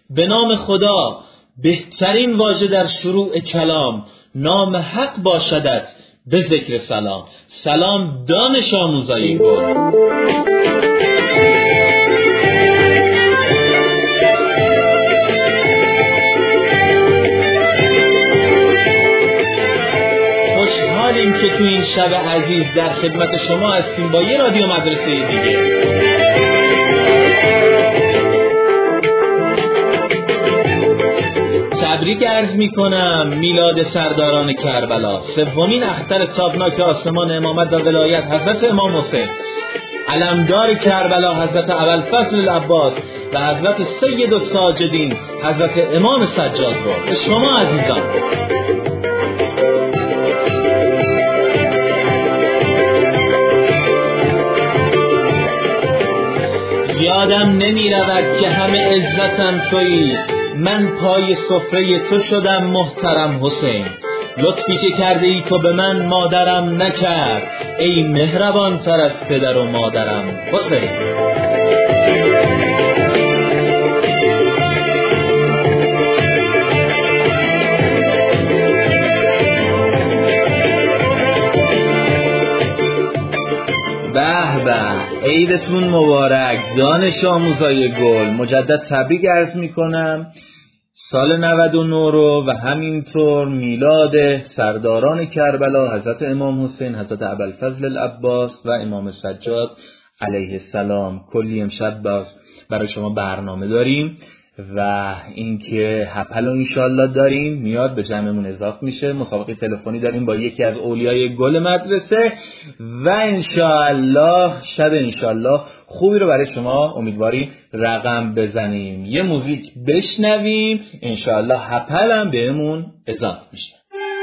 به نام خدا، بهترین واژه در شروع کلام، نام حق باشدت به ذکر سلام. سلام دانش آموزای گل. خوشحالیم که تو این شب عزیز در خدمت شما هستیم با یه رادیو مدرسه دیگه. تبریک عرض میکنم میلاد سرداران کربلا، سومین اختر تابناک آسمان امامت و ولایت حضرت امام حسین، علمدار کربلا حضرت ابوالفضل العباس و حضرت سید الساجدین حضرت امام سجاد رو به شما عزیزان. یادم نمی رود که همه عزتم تویی، من پای سفره تو شدم محترم حسین. لطفی که کرده ای تو به من مادرم نکرد، ای مهربان تر از پدر و مادرم حسین. به به، عیدتون مبارک دانش آموزای گل. مجدد تبریک عرض میکنم سال 99 رو و همینطور میلاد سرداران کربلا حضرت امام حسین، حضرت ابوالفضل العباس و امام سجاد علیه السلام. کلی امشب برای شما برنامه داریم و اینکه حپل انشالله داریم میاد به جمعمون اضافه میشه. مسابقه تلفنی داریم با یکی از اولیای گل مدرسه و انشالله شب انشالله خوبی رو برای شما امیدواریم رقم بزنیم. یه موزیک بشنویم انشالله حپل هم بهمون اضافه میشه.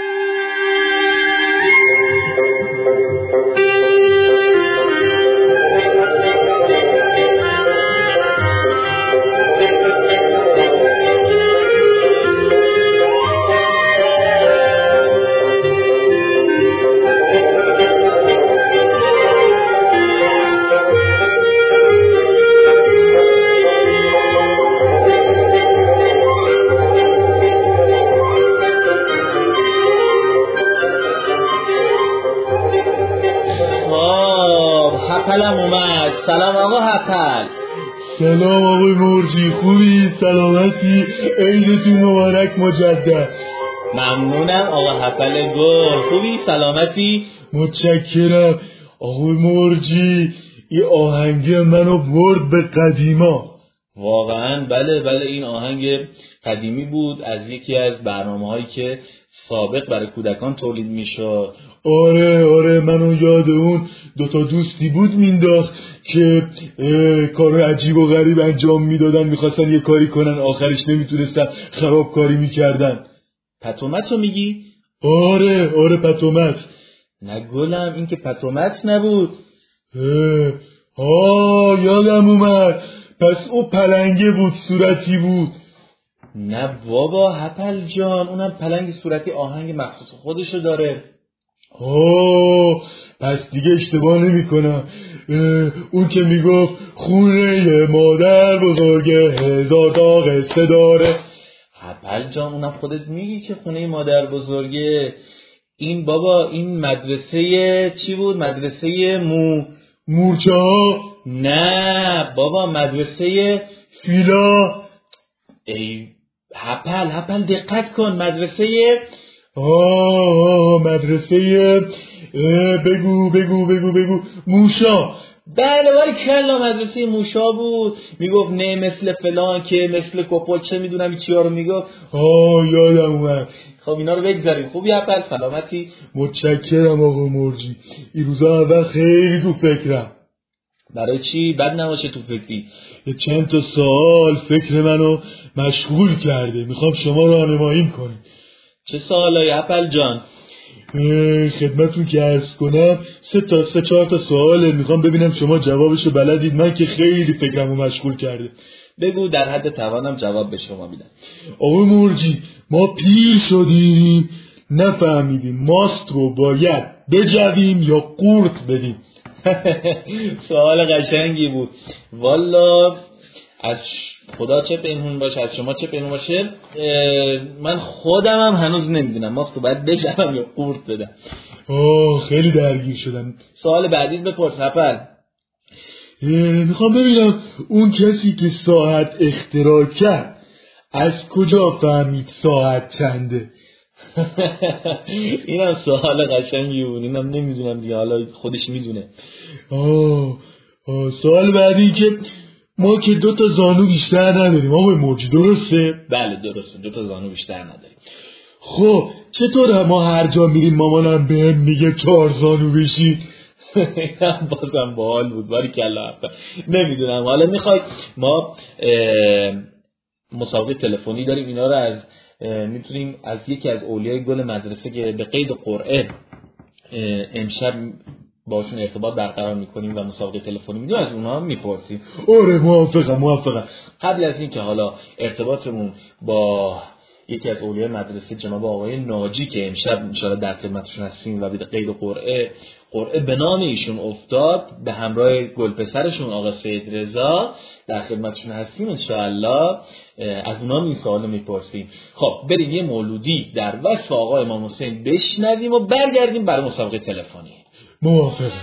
سلام آقا حپل. سلام آقای مرجی، خوبی؟ سلامتی؟ عیدتون مبارک مجدد. ممنونم آقا حپل گل. خوبی؟ سلامتی؟ متشکرم آقای مرجی. این آهنگ منو برد به قدیما. واقعا بله این آهنگ قدیمی بود از یکی از برنامه‌هایی که سابق برای کودکان تولید میشد. آره منو یاد اون دوتا دوستی بود مینداخت که کار عجیب و غریب انجام میدادن، میخواستن یه کاری کنن آخرش نمیتونستن، خراب کاری میکردن. پتومت رو میگی؟ آره پتومت. نه گلم این که پتومت نبود. یادم اومد، پس او پلنگه بود، صورتی بود. نه بابا حپل جان، اونم پلنگ صورتی آهنگ مخصوص خودشو داره. پس دیگه اشتباه نمی کنم. اون که میگفت خونه مادر بزرگه هزار تا قصه داره. حپل جان اونم خودت میگی که خونه مادر بزرگه. این بابا این مدرسه چی بود؟ مدرسه مورچه ها؟ نه بابا مدرسه فیلا. ای حپل دقت کن. مدرسه مدرسه بگو موشا. بله کلا مدرسه موشا بود. میگفت نه مثل فلان که مثل کپل چه میدونم چیا رو میگفت. یادم اومد. خب اینا رو بگذاریم. خوبی حپل؟ سلامتی؟ متشکرم آقا مرجی. این روزا اول خیلی تو فکرم. برای چی؟ بد نباشه تو فکری. یه چند تا سوال فکر منو مشغول کرده، میخوام شما راهنماییم کنید. چه سوالایی حپل جان؟ خدمتون که عرض کنم 3-4 تا سواله، میخوام ببینم شما جوابشو بلدید، من که خیلی فکرمو مشغول کرده. بگو در حد توانم جواب به شما میدم. آقای مرجی ما پیر شدیم نفهمیدیم ماست رو باید بجویم یا قورت بدیم. سوال قشنگی بود والا. از خدا چه پنهون باشه، از شما چه پنهون باشه، من خودم هم هنوز نمیدونم. ما باید بشم یا قورت بدم. خیلی درگیر شدم. سوال بعدی بپرس هپل. میخوام ببینم اون کسی که ساعت اختراع کرد از کجا فهمید ساعت چنده؟ اینم سوال قشنگی بود، اینم نمیدونم دیگه، حالا خودش میدونه. سوال بعدی که ما که 2 زانو بیشتر نداریم آقای مرجی، درسته؟ بله درسته، 2 زانو بیشتر نداریم. خب چطوره ما هر جا میریم مامانم بهم میگه 4 زانو بشی؟ بازم باحال بود، باریکلا. نمیدونم، حالا میخوای ما مسابقه تلفنی داریم، اینا رو از میتونیم از یکی از اولیای گل مدرسه که به قید قرعه امشب باشون ارتباط برقرار میکنیم و مسابقه تلفنی میدیم، از اونها میپرسیم. آره موافقم. قبل از این که حالا ارتباطمون با یکی از اولیای مدرسه جناب آقای ناجی که امشب انشاءالله در خدمتشون هستیم و به قید قرعه به نام ایشون افتاد، به همراه گلپسرشون آقا سید رضا در خدمتشون هستیم انشاءالله، از اونها این سوالو میپرسیم. خب بریم یه مولودی در وصف آقا امام حسین بشنویم و برگردیم برای مسابقه تلفنی. موافقم.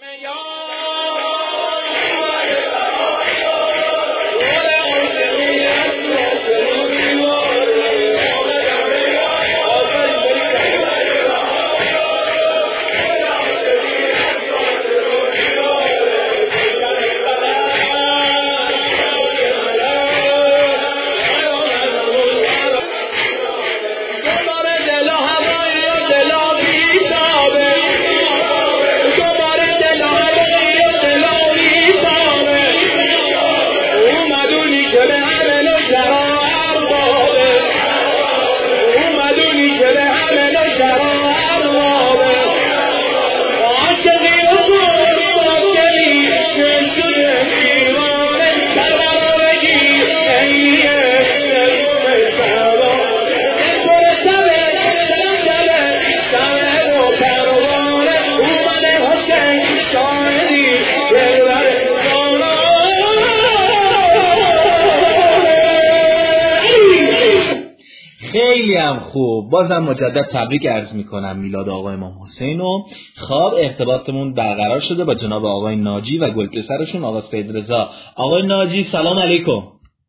خوب، بازم مجدد تبریک عرض میکنم میلاد آقای امام حسین و خواب ارتباطمون برقرار شده با جناب آقای ناجی و گلپسرشون آقا سید رضا. آقای ناجی سلام علیکم.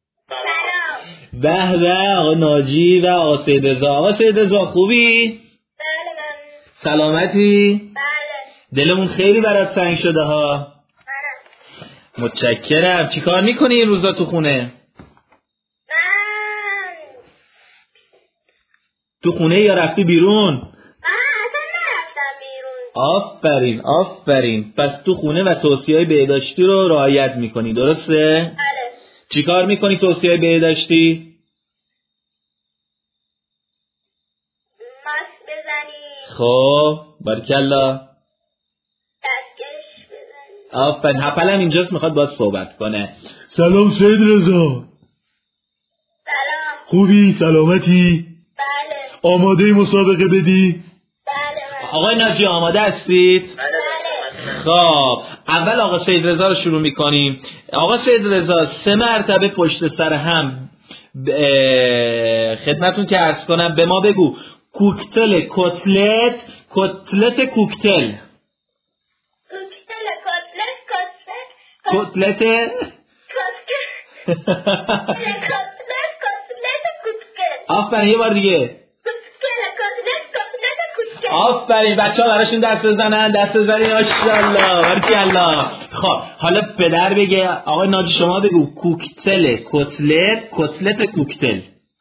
سلام. به آقای ناجی و آقا سید رضا. آقا سید رضا خوبی؟ بله. سلامتی؟ بله. دلمون خیلی برات تنگ شده ها. بله. متشکرم. چیکار میکنی این روزا تو خونه؟ تو خونه یا رفتی بیرون؟ اصلا نرفتم بیرون. آفرین. پس تو خونه و توصیه‌های بهداشتی رو رعایت میکنی، درسته؟ بله. چیکار میکنی توصیه‌های بهداشتی؟ ماسک بزنی. خب بارکالله. دستکش بزنی. آفرین. هپلم اینجاست میخواد باید صحبت کنه. سلام سید رضا. سلام. خوبی؟ سلامتی؟ بله. آماده مسابقه بدی؟ بله. آقای ناجی آماده هستید؟ بله. خب اول آقا سید رضا رو شروع میکنیم. آقا سید رضا 3 مرتبه پشت سر هم خدمتون که عرض کنم به ما بگو کوکتل کوکتل کوکتل. آفرین. یه بار دیگه. آفرین. بچه‌ها براشون دست بزنن. ماشاءالله. بارکالله. خب حالا پدر بگه. آقای ناجی شما بگو کوکتل کوکتل کوکتل کوکتل.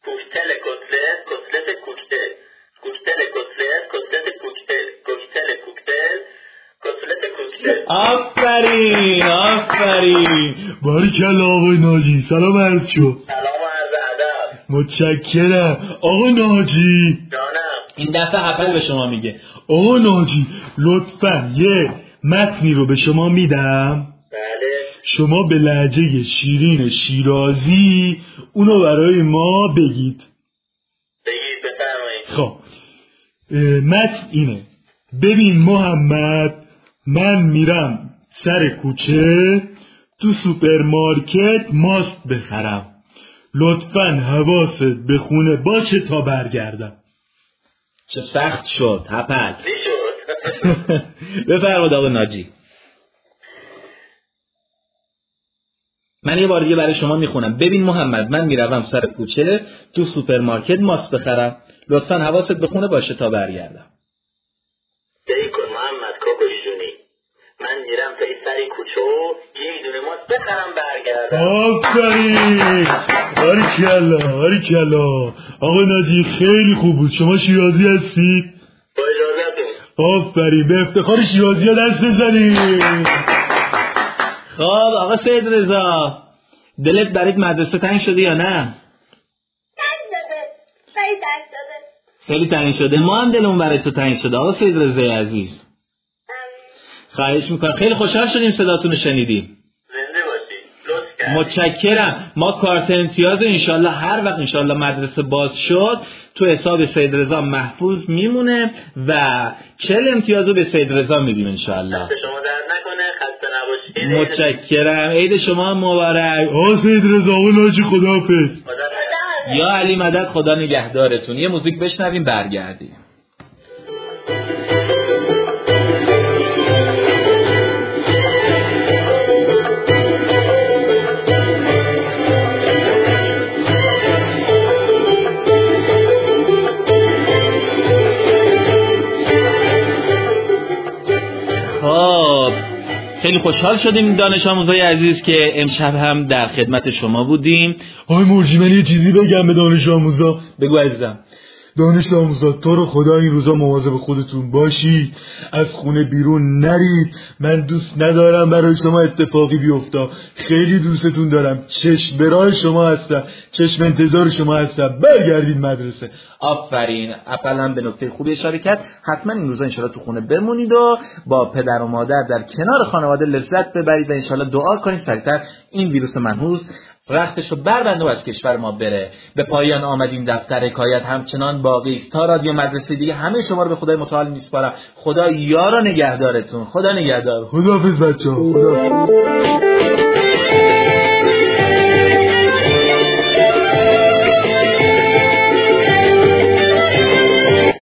آفرین. بارکالله آقای ناجی. سلام عرض شو. سلام و عرض ادب. متشکرم. آقای ناجی جانم. این دفعه هپل به شما میگه. آقای ناجی لطفا یه متنی رو به شما میدم. بله. شما به لهجه شیرین شیرازی اونو برای ما بگید. بفرمایید. خب متن اینه. ببین محمد، من میرم سر کوچه، تو سوپرمارکت ماست بخرم. لطفاً حواست به خونه باشه تا برگردم. چه سخت شد هپل. چی شد؟ بفرمایید آقا ناجی. من یه بار دیگه برای شما میخونم. ببین محمد، من میروم سر کوچه تو سوپرمارکت ماست بخرم. لطفاً حواست به خونه باشه تا برگردم. دایی کن محمد کاکوش جونی، من میرم تا این سری کوچه و یه دونه ماست بخرم برگردم. آفرین، باریکلا. آقا ناجی خیلی خوب بود. شما شیرازی هستید؟ با اجازتون. آفرین، به افتخار شیرازی ها دست بزنید. خب آقا سید رضا، دلت برای مدرسه تنگ شده یا نه؟ تنگ شده، خیلی تنگ شده. خیلی تنگ شده. ما هم دلمون برای تو تنگ شده آقا سید رضا عزیز. خواهش میکنم. خیلی خوشحال شدیم صداتون رو شنیدیم. زنده باشی، لطف کردی. متشکرم. ما کارت امتیاز انشالله هر وقت انشالله مدرسه باز شد تو حساب سید رضا محفوظ میمونه و 40 امتیاز رو به سید رضا میدیم انشالله. دست شما درد نکنه، خسته نباشید. متشکرم. عید شما مبارک. آقا سید رضا، آقا ناجی خداحافظ. یا علی مدد، خدا نگهدارتون. یه موزیک بشنویم برگردیم. خیلی خوشحال شدیم دانش آموزای عزیز که امشب هم در خدمت شما بودیم. آقای مرجی، من یه چیزی بگم به دانش آموزا. بگو عزیزم. دانش آموزا، تو رو خدا این روزا مواظب خودتون باشید، از خونه بیرون نرید. من دوست ندارم برای شما اتفاقی بیفته. خیلی دوستتون دارم. چشم به راه شما هستم، چشم انتظار شما هستم. برگردید مدرسه. آفرین. اپل هم به نکته خوبی اشاره کرد. حتما این روزا انشالله تو خونه بمونید و با پدر و مادر در کنار خانواده لذت ببرید و انشالله دعا کنید سریعتر این ویروس منحوس رختش رو بربنده و از کشور ما بره. به پایان آمد این دفتر حکایت، همچنان باقی است. تا رادیو مدرسه دیگه همه شما رو به خدای متعال میسپارم. خدا یار و نگهدارتون. خدا نگهدار. خداحافظ بچه‌ها. خداحافظ.